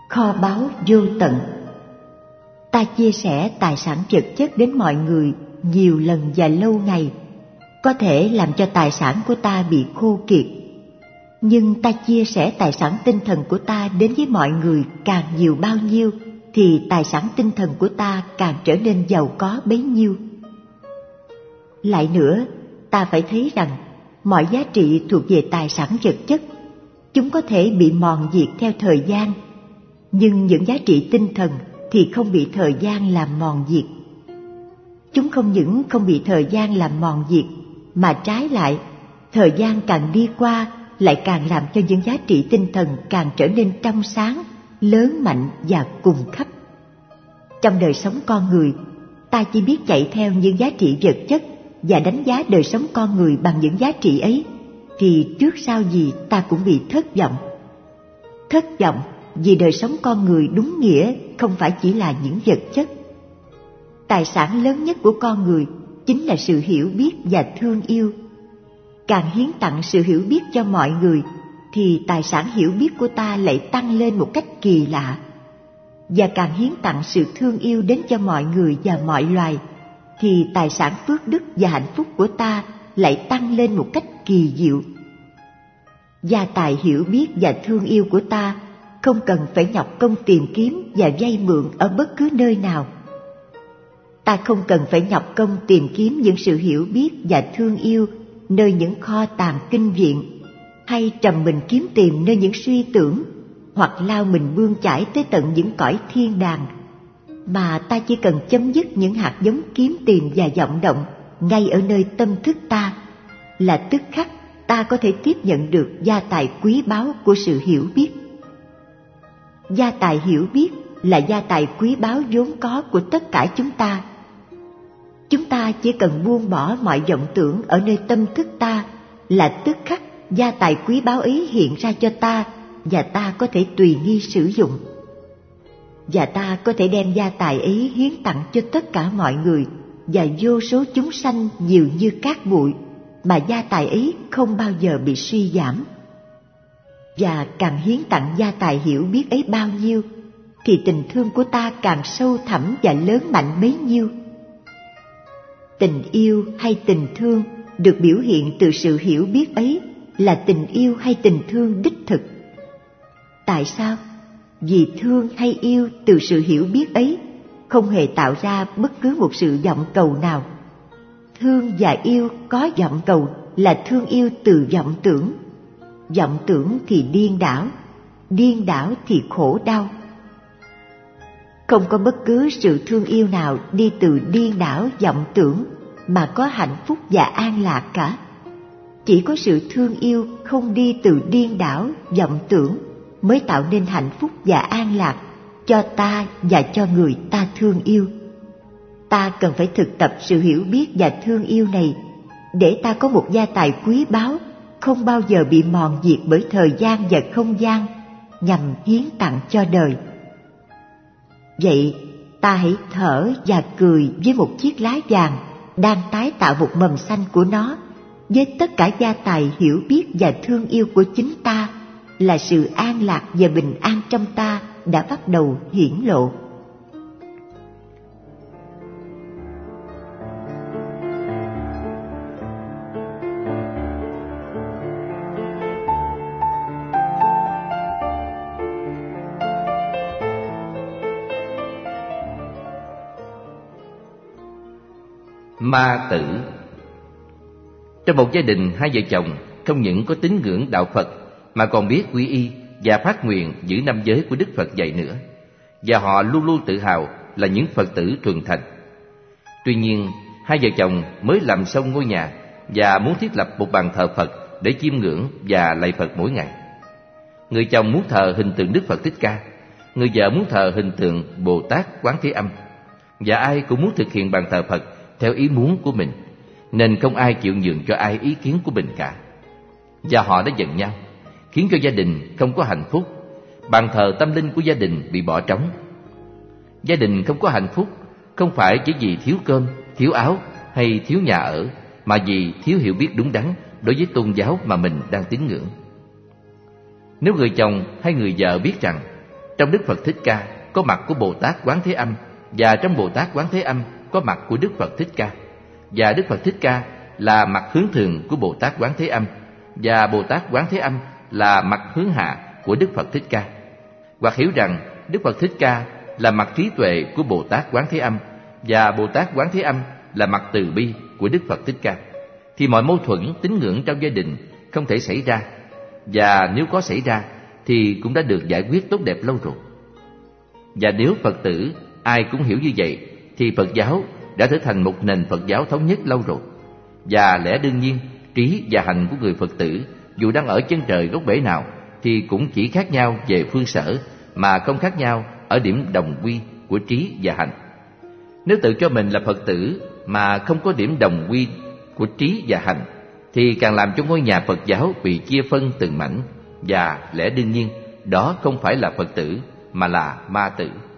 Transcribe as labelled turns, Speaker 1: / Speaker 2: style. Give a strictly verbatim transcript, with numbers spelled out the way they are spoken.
Speaker 1: kho báu vô tận. Ta chia sẻ tài sản vật chất đến mọi người nhiều lần và lâu ngày, có thể làm cho tài sản của ta bị khô kiệt. Nhưng ta chia sẻ tài sản tinh thần của ta đến với mọi người càng nhiều bao nhiêu, thì tài sản tinh thần của ta càng trở nên giàu có bấy nhiêu. Lại nữa, ta phải thấy rằng mọi giá trị thuộc về tài sản vật chất, chúng có thể bị mòn diệt theo thời gian, nhưng những giá trị tinh thần thì không bị thời gian làm mòn diệt. Chúng không những không bị thời gian làm mòn diệt, mà trái lại, thời gian càng đi qua lại càng làm cho những giá trị tinh thần càng trở nên trong sáng, lớn mạnh và cùng khắp. Trong đời sống con người, ta chỉ biết chạy theo những giá trị vật chất và đánh giá đời sống con người bằng những giá trị ấy, thì trước sau gì ta cũng bị thất vọng. Thất vọng vì đời sống con người đúng nghĩa không phải chỉ là những vật chất. Tài sản lớn nhất của con người chính là sự hiểu biết và thương yêu. Càng hiến tặng sự hiểu biết cho mọi người, thì tài sản hiểu biết của ta lại tăng lên một cách kỳ lạ. Và càng hiến tặng sự thương yêu đến cho mọi người và mọi loài, thì tài sản phước đức và hạnh phúc của ta lại tăng lên một cách kỳ diệu. Gia tài hiểu biết và thương yêu của ta không cần phải nhọc công tìm kiếm và vay mượn ở bất cứ nơi nào. Ta không cần phải nhọc công tìm kiếm những sự hiểu biết và thương yêu nơi những kho tàng kinh viện, hay trầm mình kiếm tìm nơi những suy tưởng, hoặc lao mình bươn chải tới tận những cõi thiên đàng, mà ta chỉ cần chấm dứt những hạt giống kiếm tìm và vọng động ngay ở nơi tâm thức ta, là tức khắc ta có thể tiếp nhận được gia tài quý báu của sự hiểu biết. Gia tài hiểu biết là gia tài quý báu vốn có của tất cả chúng ta. Chúng ta chỉ cần buông bỏ mọi vọng tưởng ở nơi tâm thức ta, là tức khắc gia tài quý báu ấy hiện ra cho ta, và ta có thể tùy nghi sử dụng. Và ta có thể đem gia tài ấy hiến tặng cho tất cả mọi người và vô số chúng sanh nhiều như cát bụi, mà gia tài ấy không bao giờ bị suy giảm. Và càng hiến tặng gia tài hiểu biết ấy bao nhiêu, thì tình thương của ta càng sâu thẳm và lớn mạnh bấy nhiêu. Tình yêu hay tình thương được biểu hiện từ sự hiểu biết ấy là tình yêu hay tình thương đích thực. Tại sao? Vì thương hay yêu từ sự hiểu biết ấy không hề tạo ra bất cứ một sự vọng cầu nào. Thương và yêu có vọng cầu là thương yêu từ vọng tưởng. Vọng tưởng thì điên đảo, điên đảo thì khổ đau. Không có bất cứ sự thương yêu nào đi từ điên đảo vọng tưởng mà có hạnh phúc và an lạc cả. Chỉ có sự thương yêu không đi từ điên đảo vọng tưởng mới tạo nên hạnh phúc và an lạc cho ta và cho người ta thương yêu. Ta cần phải thực tập sự hiểu biết và thương yêu này để ta có một gia tài quý báu, không bao giờ bị mòn diệt bởi thời gian và không gian, nhằm hiến tặng cho đời. Vậy ta hãy thở và cười với một chiếc lá vàng đang tái tạo một mầm xanh của nó, với tất cả gia tài hiểu biết và thương yêu của chính ta, là sự an lạc và bình an trong ta đã bắt đầu hiển lộ.
Speaker 2: Ma tử. Trong một gia đình, hai vợ chồng không những có tín ngưỡng đạo Phật mà còn biết quy y và phát nguyện giữ năm giới của Đức Phật dạy nữa, và họ luôn luôn tự hào là những Phật tử thuần thành. Tuy nhiên, hai vợ chồng mới làm xong ngôi nhà và muốn thiết lập một bàn thờ Phật để chiêm ngưỡng và lạy Phật mỗi ngày. Người chồng muốn thờ hình tượng Đức Phật Thích Ca, người vợ muốn thờ hình tượng Bồ Tát Quán Thế Âm, và ai cũng muốn thực hiện bàn thờ Phật theo ý muốn của mình, nên không ai chịu nhường cho ai ý kiến của mình cả. Và họ đã giận nhau, khiến cho gia đình không có hạnh phúc. Bàn thờ tâm linh của gia đình bị bỏ trống. Gia đình không có hạnh phúc không phải chỉ vì thiếu cơm, thiếu áo hay thiếu nhà ở, mà vì thiếu hiểu biết đúng đắn đối với tôn giáo mà mình đang tín ngưỡng. Nếu người chồng hay người vợ biết rằng trong Đức Phật Thích Ca có mặt của Bồ Tát Quán Thế Âm, và trong Bồ Tát Quán Thế Âm có mặt của Đức Phật Thích Ca. Và Đức Phật Thích Ca là mặt hướng thượng của Bồ Tát Quán Thế Âm, và Bồ Tát Quán Thế Âm là mặt hướng hạ của Đức Phật Thích Ca. Hoặc hiểu rằng Đức Phật Thích Ca là mặt trí tuệ của Bồ Tát Quán Thế Âm, và Bồ Tát Quán Thế Âm là mặt từ bi của Đức Phật Thích Ca, thì mọi mâu thuẫn tín ngưỡng trong gia đình không thể xảy ra, và nếu có xảy ra thì cũng đã được giải quyết tốt đẹp lâu rồi. Và nếu Phật tử ai cũng hiểu như vậy thì Phật giáo đã trở thành một nền Phật giáo thống nhất lâu rồi. Và lẽ đương nhiên, trí và hành của người Phật tử dù đang ở chân trời góc bể nào thì cũng chỉ khác nhau về phương sở, mà không khác nhau ở điểm đồng quy của trí và hành. Nếu tự cho mình là Phật tử mà không có điểm đồng quy của trí và hành thì càng làm cho ngôi nhà Phật giáo bị chia phân từng mảnh, và lẽ đương nhiên đó không phải là Phật tử mà là ma tử.